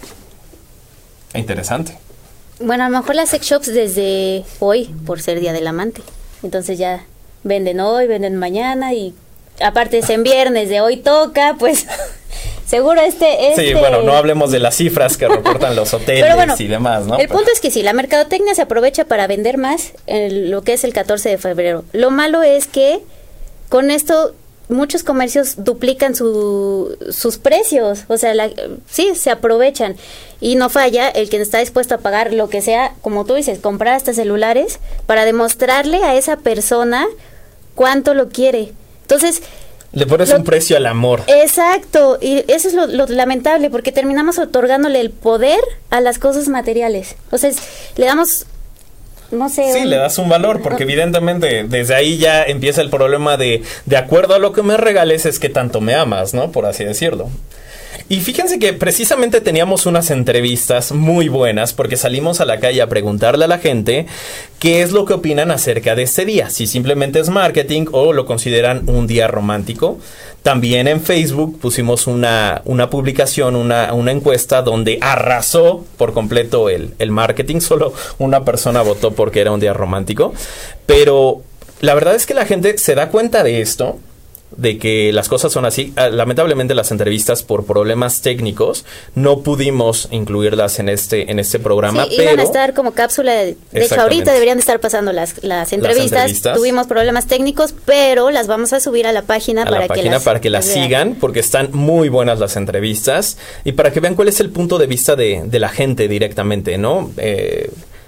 Interesante. Bueno, a lo mejor las sex shops desde hoy, por ser Día del Amante. Entonces ya venden hoy, venden mañana y aparte es en viernes, de hoy toca, pues... Seguro este, este... Sí, bueno, no hablemos de las cifras que reportan los hoteles bueno, y demás, ¿no? El punto es que sí, la mercadotecnia se aprovecha para vender más en lo que es el catorce de febrero. Lo malo es que con esto muchos comercios duplican su, sus precios. O sea, la, sí, se aprovechan. Y no falla el que está dispuesto a pagar lo que sea, como tú dices, comprar hasta celulares para demostrarle a esa persona cuánto lo quiere. Entonces... Le pones lo, un precio al amor. Exacto, y eso es lo, lo lamentable, porque terminamos otorgándole el poder a las cosas materiales. O sea, es, le damos, no sé... Sí, un, le das un valor, porque un, evidentemente desde ahí ya empieza el problema de, de acuerdo a lo que me regales es que tanto me amas, ¿no? Por así decirlo. Y fíjense que precisamente teníamos unas entrevistas muy buenas porque salimos a la calle a preguntarle a la gente qué es lo que opinan acerca de este día, si simplemente es marketing o lo consideran un día romántico. También en Facebook pusimos una, una publicación, una, una encuesta donde arrasó por completo el, el marketing, solo una persona votó porque era un día romántico, pero la verdad es que la gente se da cuenta de esto. de que las cosas son así. Ah, lamentablemente las entrevistas por problemas técnicos no pudimos incluirlas en este en este programa, sí, pero iban a estar como cápsula, de, de hecho ahorita deberían de estar pasando las, las, entrevistas. las entrevistas, tuvimos problemas técnicos, pero las vamos a subir a la página, a para, la que página las, para que las sigan, porque están muy buenas las entrevistas y para que vean cuál es el punto de vista de, de la gente directamente, ¿no? Eh,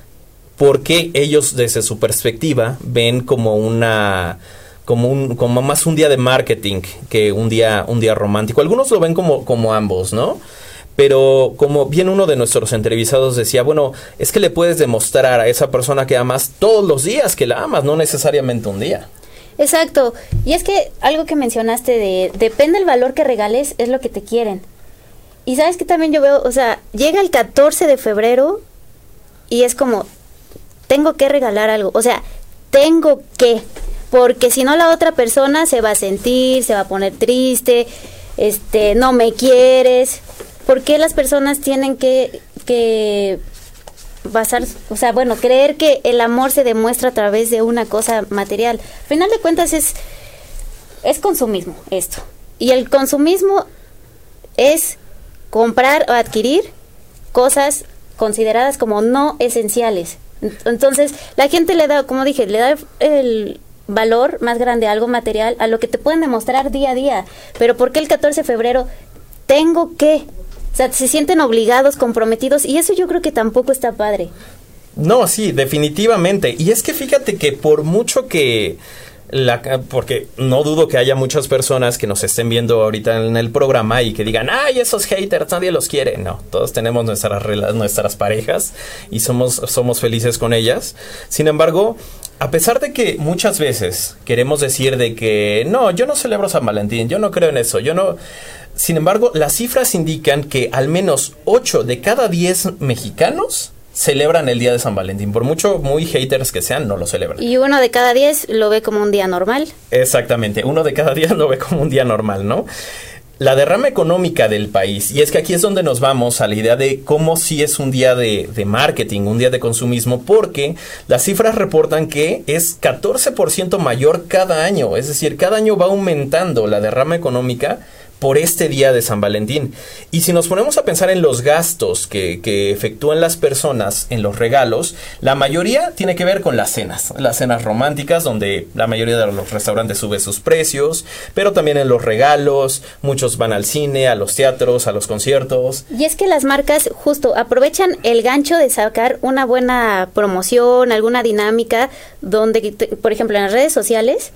porque ellos desde su perspectiva ven como una como un como más un día de marketing que un día un día romántico. Algunos lo ven como como ambos, ¿no? Pero como bien uno de nuestros entrevistados decía, bueno, es que le puedes demostrar a esa persona que amas todos los días que la amas, no necesariamente un día. Exacto. Y es que algo que mencionaste de depende del valor que regales, es lo que te quieren. Y sabes que también yo veo, o sea, llega el catorce de febrero y es como tengo que regalar algo, o sea, tengo que, porque si no la otra persona se va a sentir, se va a poner triste, este, no me quieres. ¿Por qué las personas tienen que, que basar, o sea, bueno, creer que el amor se demuestra a través de una cosa material? Al final de cuentas es, es consumismo esto. Y el consumismo es comprar o adquirir cosas consideradas como no esenciales. Entonces, la gente le da, como dije, le da el valor más grande a algo material, a lo que te pueden demostrar día a día. Pero ¿por qué el catorce de febrero tengo que? O sea, se sienten obligados, comprometidos, y eso yo creo que tampoco está padre. No, sí, definitivamente. Y es que fíjate que por mucho que La, porque no dudo que haya muchas personas que nos estén viendo ahorita en el programa y que digan, ay, esos haters, nadie los quiere. No, todos tenemos nuestras nuestras parejas y somos, somos felices con ellas. Sin embargo, a pesar de que muchas veces queremos decir de que no, yo no celebro San Valentín, yo no creo en eso, yo no... Sin embargo, las cifras indican que al menos ocho de cada diez mexicanos celebran el día de San Valentín. Por mucho muy haters que sean, no lo celebran. Y uno de cada diez lo ve como un día normal. Exactamente, uno de cada diez lo ve como un día normal, ¿no? La derrama económica del país, y es que aquí es donde nos vamos a la idea de cómo sí es un día de, de marketing, un día de consumismo, porque las cifras reportan que es catorce por ciento mayor cada año, es decir, cada año va aumentando la derrama económica por este día de San Valentín. Y si nos ponemos a pensar en los gastos que, que efectúan las personas en los regalos, la mayoría tiene que ver con las cenas, las cenas románticas, donde la mayoría de los restaurantes sube sus precios, pero también en los regalos, muchos van al cine, a los teatros, a los conciertos. Y es que las marcas justo aprovechan el gancho de sacar una buena promoción, alguna dinámica, donde, por ejemplo, en las redes sociales,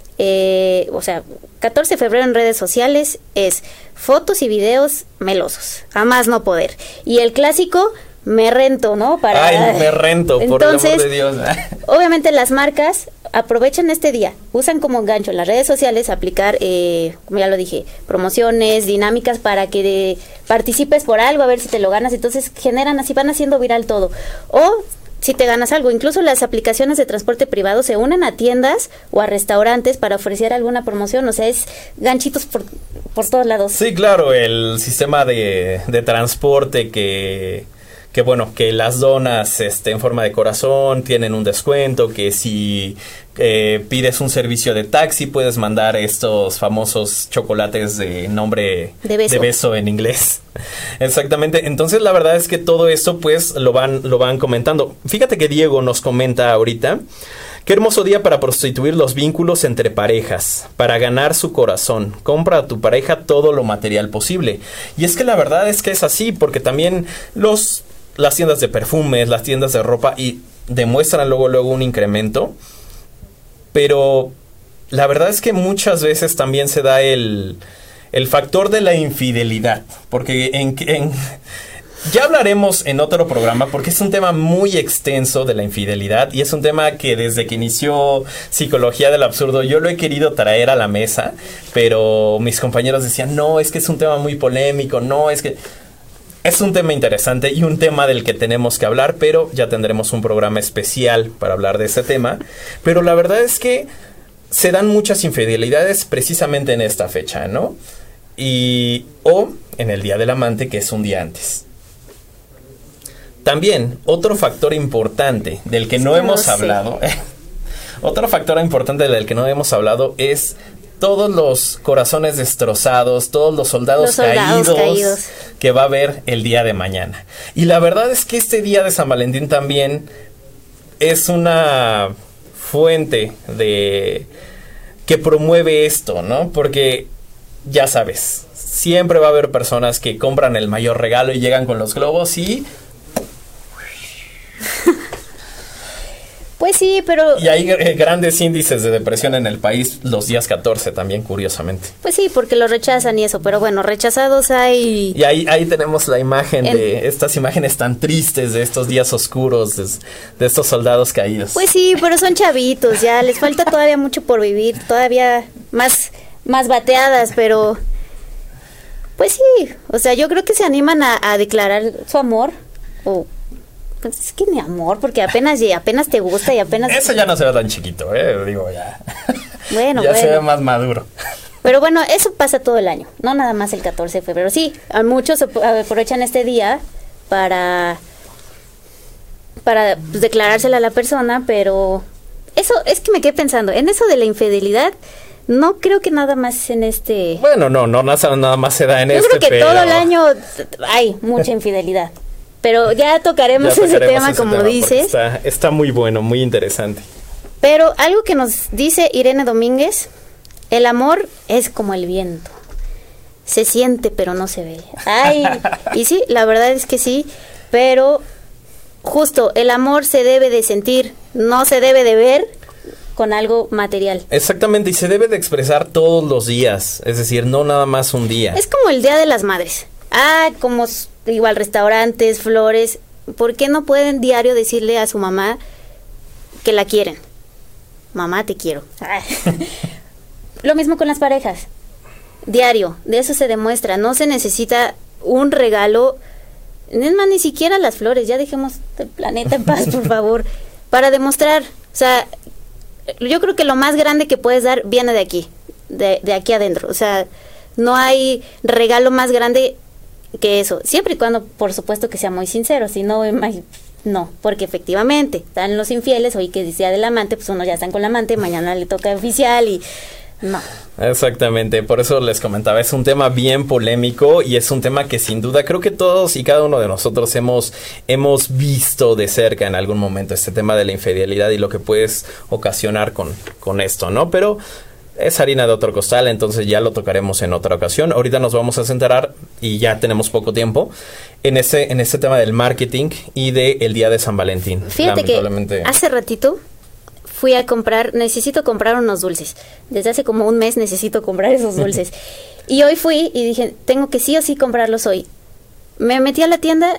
Eh, o sea, catorce de febrero en redes sociales es fotos y videos melosos, a más no poder. Y el clásico, me rento, ¿no? Para... Ay, me rento, por Entonces, el amor de Dios. Obviamente las marcas aprovechan este día, usan como gancho en las redes sociales aplicar, eh, como ya lo dije, promociones, dinámicas para que de, participes por algo, a ver si te lo ganas. Entonces generan así, van haciendo viral todo. O si te ganas algo, incluso las aplicaciones de transporte privado se unen a tiendas o a restaurantes para ofrecer alguna promoción, o sea, es ganchitos por, por todos lados. Sí, claro, el sistema de, de transporte que, que, bueno, que las donas este, en forma de corazón tienen un descuento, que si eh, pides un servicio de taxi puedes mandar estos famosos chocolates de nombre de beso, de beso en inglés. Exactamente, entonces la verdad es que todo esto pues lo van, lo van comentando. Fíjate que Diego nos comenta ahorita: qué hermoso día para prostituir los vínculos entre parejas, para ganar su corazón. Compra a tu pareja todo lo material posible. Y es que la verdad es que es así, porque también los, las tiendas de perfumes, las tiendas de ropa y demuestran luego, luego un incremento. Pero la verdad es que muchas veces también se da el... el factor de la infidelidad, porque en, en, ya hablaremos en otro programa, porque es un tema muy extenso de la infidelidad, y es un tema que desde que inició Psicología del Absurdo yo lo he querido traer a la mesa, pero mis compañeros decían, no, es que es un tema muy polémico, no, es que... Es un tema interesante y un tema del que tenemos que hablar, pero ya tendremos un programa especial para hablar de ese tema. Pero la verdad es que se dan muchas infidelidades precisamente en esta fecha, ¿no? Y o en el Día del Amante, que es un día antes. También, otro factor importante del que no hemos hablado, otro factor importante del que no hemos hablado es todos los corazones destrozados, todos los soldados, los soldados caídos, caídos que va a haber el día de mañana. Y la verdad es que este día de San Valentín también es una fuente de que promueve esto, ¿no? Porque ya sabes, siempre va a haber personas que compran el mayor regalo y llegan con los globos y... Pues sí, pero... Y hay eh, grandes índices de depresión en el país los días catorce también, curiosamente. Pues sí, porque lo rechazan y eso, pero bueno, rechazados hay... Y ahí, ahí tenemos la imagen en... de estas imágenes tan tristes de estos días oscuros, de, de estos soldados caídos. Pues sí, pero son chavitos, ya les falta todavía mucho por vivir, todavía más, más bateadas, pero... Pues sí, o sea, yo creo que se animan a, a declarar su amor, o... Pues es que ni amor, porque apenas apenas te gusta y apenas... Eso ya no se ve tan chiquito, eh, digo, ya. Bueno, ya bueno. se ve más maduro. Pero bueno, eso pasa todo el año, no nada más el catorce de febrero. Sí, a muchos aprovechan este día para, para pues, declarársela a la persona, pero eso es que me quedé pensando, en eso de la infidelidad, no creo que nada más en este... Bueno, no, no, nada más se da en Yo este, creo que pero... todo el año hay mucha infidelidad. Pero ya tocaremos, ya tocaremos ese tema, ese como tema dices. Está, está muy bueno, muy interesante. Pero algo que nos dice Irene Domínguez, el amor es como el viento. Se siente, pero no se ve. Ay, y sí, la verdad es que sí, pero justo, el amor se debe de sentir, no se debe de ver con algo material. Exactamente, y se debe de expresar todos los días, es decir, no nada más un día. Es como el Día de las Madres. Ah, como igual restaurantes, flores. ¿Por qué no pueden diario decirle a su mamá que la quieren? Mamá, te quiero. Lo mismo con las parejas. Diario, de eso se demuestra. No se necesita un regalo. Es más, ni siquiera las flores. Ya dejemos el planeta en paz, por favor. Para demostrar. O sea, yo creo que lo más grande que puedes dar viene de aquí. De, de aquí adentro. O sea, no hay regalo más grande que eso, siempre y cuando, por supuesto, que sea muy sincero, si no, no, porque efectivamente, están los infieles, hoy que decía del amante, pues uno ya están con la amante, mañana le toca oficial y no. Exactamente, por eso les comentaba, es un tema bien polémico y es un tema que sin duda creo que todos y cada uno de nosotros hemos, hemos visto de cerca en algún momento este tema de la infidelidad y lo que puedes ocasionar con, con esto, ¿no? Pero... es harina de otro costal, entonces ya lo tocaremos en otra ocasión. Ahorita nos vamos a centrar, y ya tenemos poco tiempo, en ese, en ese tema del marketing y del Día de San Valentín. Fíjate que hace ratito fui a comprar, necesito comprar unos dulces. Desde hace como un mes necesito comprar esos dulces. Y hoy fui y dije, tengo que sí o sí comprarlos hoy. Me metí a la tienda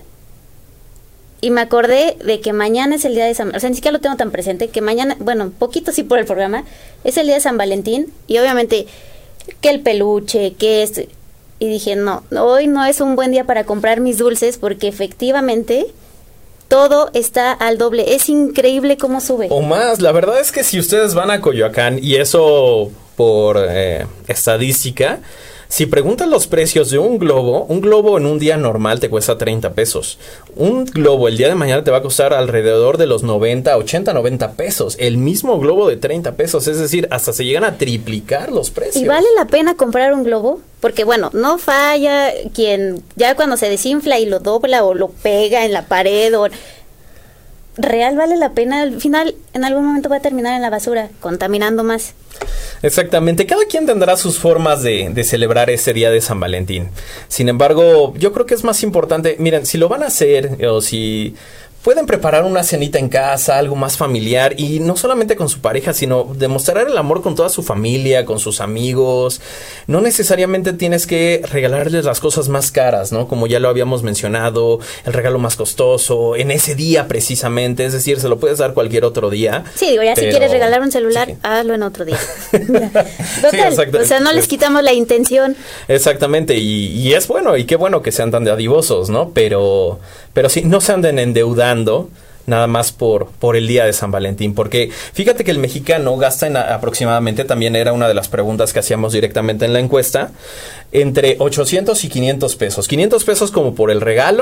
y me acordé de que mañana es el día de San Valentín. O sea, ni siquiera lo tengo tan presente, que mañana, bueno, poquito sí por el programa, es el día de San Valentín. Y obviamente, que el peluche, que es... Y dije, no, hoy no es un buen día para comprar mis dulces, porque efectivamente todo está al doble. Es increíble cómo sube. O más, la verdad es que si ustedes van a Coyoacán, y eso por eh, estadística... Si preguntas los precios de un globo, un globo en un día normal te cuesta treinta pesos. Un globo el día de mañana te va a costar alrededor de los noventa, ochenta, noventa pesos. El mismo globo de treinta pesos, es decir, hasta se llegan a triplicar los precios. ¿Y vale la pena comprar un globo? Porque bueno, no falla quien ya cuando se desinfla y lo dobla o lo pega en la pared o... ¿Real vale la pena? Al final, en algún momento va a terminar en la basura, contaminando más. Exactamente, cada quien tendrá sus formas de, de celebrar ese día de San Valentín. Sin embargo, yo creo que es más importante, miren, si lo van a hacer o si pueden preparar una cenita en casa, algo más familiar y no solamente con su pareja, sino demostrar el amor con toda su familia, con sus amigos. No necesariamente tienes que regalarles las cosas más caras, ¿no? Como ya lo habíamos mencionado, el regalo más costoso, en ese día precisamente, es decir, se lo puedes dar cualquier otro día. Sí, digo, ya pero... si quieres regalar un celular, sí, hazlo en otro día. Total, sí, o sea, no les quitamos la intención. Exactamente, y, y es bueno, y qué bueno que sean tan dadivosos, ¿no? Pero, pero sí, no se anden endeudando nada más por, por el día de San Valentín, porque fíjate que el mexicano gasta en a, aproximadamente, también era una de las preguntas que hacíamos directamente en la encuesta, entre ochocientos y quinientos pesos. quinientos pesos como por el regalo,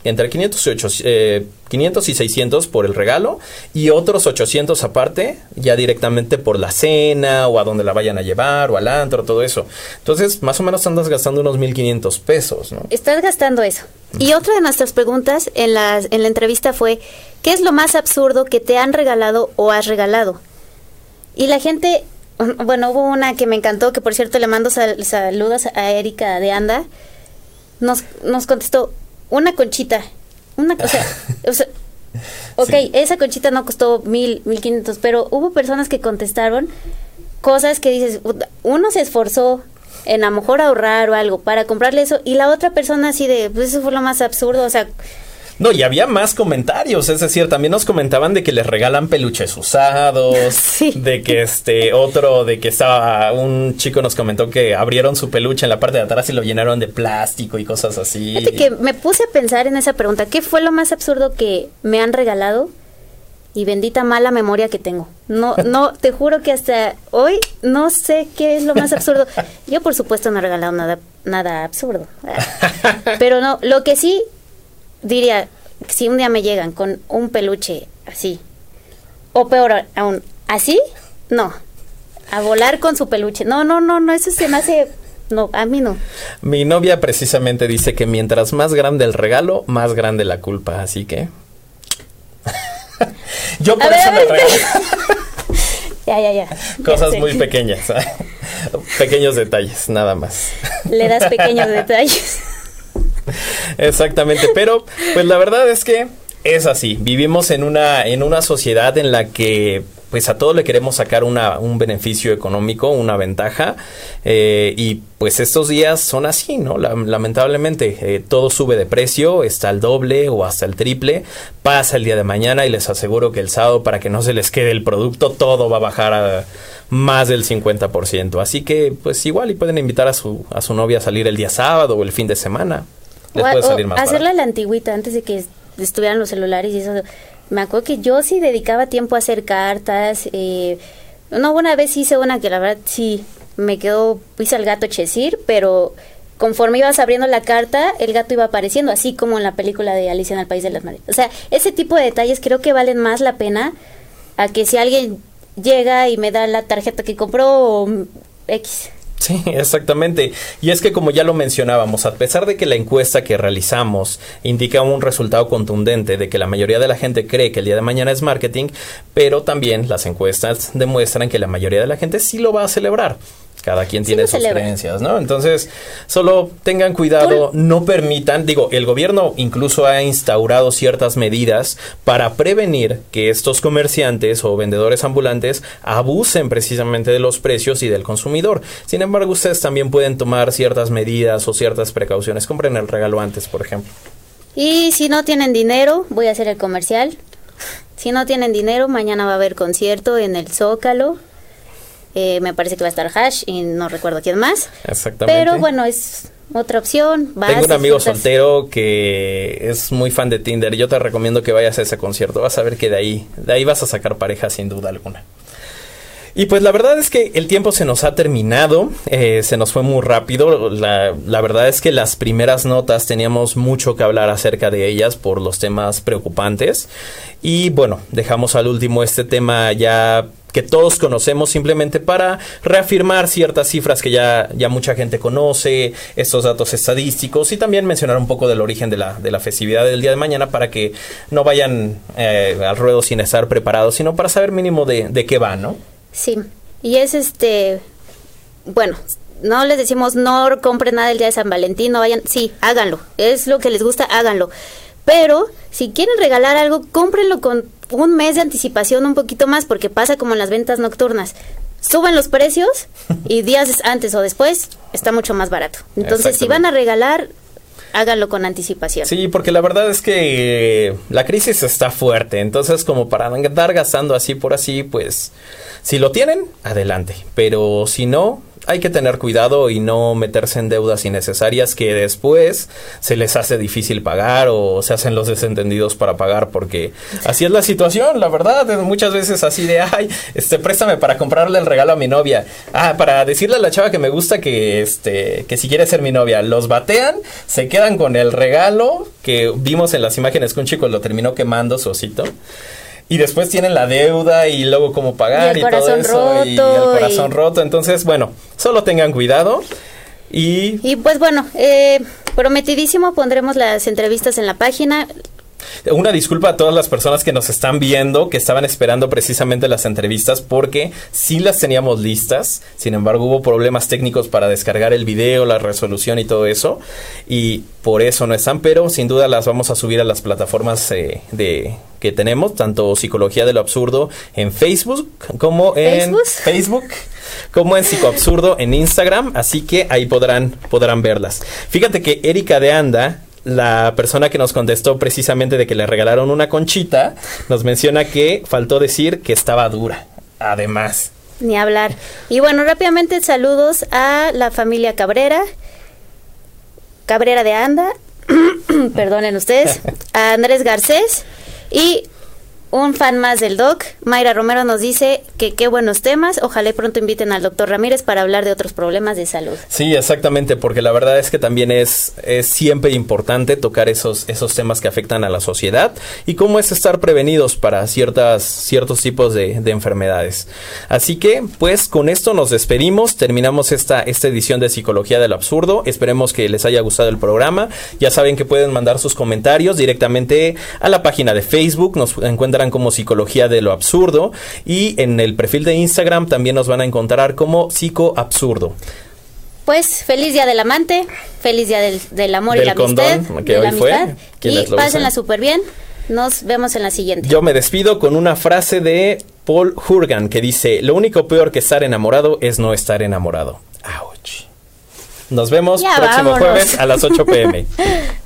entre quinientos y, ochocientos, eh, quinientos y seiscientos por el regalo y otros ochocientos aparte, ya directamente por la cena o a donde la vayan a llevar o al antro, todo eso. Entonces, más o menos andas gastando unos mil quinientos pesos, ¿no? Estás gastando eso. Y otra de nuestras preguntas en la, en la entrevista fue, ¿qué es lo más absurdo que te han regalado o has regalado? Y la gente, bueno, hubo una que me encantó, que por cierto le mando sal, saludos a Erika de Anda, nos, nos contestó, una conchita, una cosa, o sea, ok, sí. Esa conchita no costó mil, mil quinientos, pero hubo personas que contestaron cosas que dices, uno se esforzó en a lo mejor ahorrar o algo para comprarle eso, y la otra persona así de, pues eso fue lo más absurdo, o sea... No, y había más comentarios, es decir, también nos comentaban de que les regalan peluches usados, sí. de que este, otro, de que estaba, un chico nos comentó que abrieron su peluche en la parte de atrás y lo llenaron de plástico y cosas así. Fíjate que me puse a pensar en esa pregunta, ¿qué fue lo más absurdo que me han regalado? Y bendita mala memoria que tengo. No, no, te juro que hasta hoy no sé qué es lo más absurdo. Yo, por supuesto, no he regalado nada, nada absurdo. Pero no, lo que sí diría, si un día me llegan con un peluche así, o peor aún, así, no. A volar con su peluche. No, no, no, no, eso se me hace... No, a mí no. Mi novia precisamente dice que mientras más grande el regalo, más grande la culpa, así que... Yo por a eso ver, me regalo. Ya, ya, ya. Cosas ya muy pequeñas. ¿eh? Pequeños detalles, nada más. Le das pequeños detalles. Exactamente, pero pues la verdad es que es así. Vivimos en una, en una sociedad en la que pues a todos le queremos sacar una, un beneficio económico, una ventaja, eh, y pues estos días son así, ¿no? La, lamentablemente, eh, todo sube de precio, está al doble o hasta el triple, pasa el día de mañana y les aseguro que el sábado, para que no se les quede el producto, todo va a bajar a más del cincuenta por ciento, así que pues igual y pueden invitar a su, a su novia a salir el día sábado o el fin de semana, les o, puede salir más hacerla barato. La antigüita, antes de que estuvieran los celulares y eso. Me acuerdo que yo sí dedicaba tiempo a hacer cartas. Eh, no, una vez hice una que la verdad sí me quedó, hice al gato Cheshire, pero conforme ibas abriendo la carta, el gato iba apareciendo, así como en la película de Alicia en el País de las Maravillas. O sea, ese tipo de detalles creo que valen más la pena a que si alguien llega y me da la tarjeta que compró o X. Sí, exactamente. Y es que como ya lo mencionábamos, a pesar de que la encuesta que realizamos indica un resultado contundente de que la mayoría de la gente cree que el día de mañana es marketing, pero también las encuestas demuestran que la mayoría de la gente sí lo va a celebrar. Cada quien tiene sí sus celebra. creencias, ¿no? Entonces, solo tengan cuidado, no permitan, digo, el gobierno incluso ha instaurado ciertas medidas para prevenir que estos comerciantes o vendedores ambulantes abusen precisamente de los precios y del consumidor. Sin embargo, ustedes también pueden tomar ciertas medidas o ciertas precauciones. Compren el regalo antes, por ejemplo. Y si no tienen dinero, voy a hacer el comercial. Si no tienen dinero, mañana va a haber concierto en el Zócalo. Eh, me parece que va a estar Hash y no recuerdo quién más. Exactamente. Pero bueno, es otra opción. Vas, Tengo un amigo disfrutas. soltero que es muy fan de Tinder y yo te recomiendo que vayas a ese concierto. Vas a ver que de ahí, de ahí vas a sacar pareja sin duda alguna. Y pues la verdad es que el tiempo se nos ha terminado, eh, se nos fue muy rápido. La, la verdad es que las primeras notas teníamos mucho que hablar acerca de ellas por los temas preocupantes. Y bueno, dejamos al último este tema ya que todos conocemos, simplemente para reafirmar ciertas cifras que ya, ya mucha gente conoce, estos datos estadísticos, y también mencionar un poco del origen de la, de la festividad del día de mañana para que no vayan eh, al ruedo sin estar preparados, sino para saber mínimo de, de qué va, ¿no? Sí, y es este, bueno, no les decimos no compren nada el día de San Valentín, no vayan, sí, háganlo, es lo que les gusta, háganlo, pero si quieren regalar algo, cómprenlo con un mes de anticipación, un poquito más, porque pasa como en las ventas nocturnas, suben los precios y días antes o después está mucho más barato, entonces si van a regalar, háganlo con anticipación. Sí, porque la verdad es que la crisis está fuerte, entonces como para andar gastando así por así, pues si lo tienen, adelante, pero si no, hay que tener cuidado y no meterse en deudas innecesarias que después se les hace difícil pagar o se hacen los desentendidos para pagar, porque así es la situación, la verdad. Muchas veces así de, ay, este, préstame para comprarle el regalo a mi novia. Ah, para decirle a la chava que me gusta que, este, que si quiere ser mi novia. Los batean, se quedan con el regalo que vimos en las imágenes que un chico lo terminó quemando su osito. Y después tienen la deuda y luego cómo pagar y, y todo eso roto, y el corazón y... roto. Entonces, bueno, solo tengan cuidado. Y, y pues bueno, eh, prometidísimo, pondremos las entrevistas en la página. Una disculpa a todas las personas que nos están viendo, que estaban esperando precisamente las entrevistas, porque sí las teníamos listas. Sin embargo, hubo problemas técnicos para descargar el video, la resolución y todo eso, y por eso no están, pero sin duda las vamos a subir a las plataformas eh, de que tenemos, tanto Psicología de lo Absurdo en Facebook como en Facebook, Facebook como en Psicoabsurdo en Instagram, así que ahí podrán, podrán verlas. Fíjate que Erika de Anda, la persona que nos contestó precisamente de que le regalaron una conchita, nos menciona que faltó decir que estaba dura, además. Ni hablar. Y bueno, rápidamente saludos a la familia Cabrera, Cabrera de Anda, perdonen ustedes, a Andrés Garcés y un fan más del doc, Mayra Romero, nos dice que qué buenos temas, ojalá pronto inviten al doctor Ramírez para hablar de otros problemas de salud. Sí, exactamente, porque la verdad es que también es, es siempre importante tocar esos, esos temas que afectan a la sociedad y cómo es estar prevenidos para ciertas, ciertos tipos de, de enfermedades. Así que, pues, con esto nos despedimos, terminamos esta, esta edición de Psicología de lo Absurdo, esperemos que les haya gustado el programa, ya saben que pueden mandar sus comentarios directamente a la página de Facebook, nos encuentran como Psicología de lo Absurdo y en el perfil de Instagram también nos van a encontrar como Psicoabsurdo. Pues feliz día del amante, feliz día del, del amor del y la condón, amistad, que de hoy la fue, amistad y pásenla súper bien. Nos vemos en la siguiente. Yo me despido con una frase de Paul Hurgan que dice: lo único peor que estar enamorado es no estar enamorado. Ouch. Nos vemos ya, próximo vámonos. jueves a las ocho p m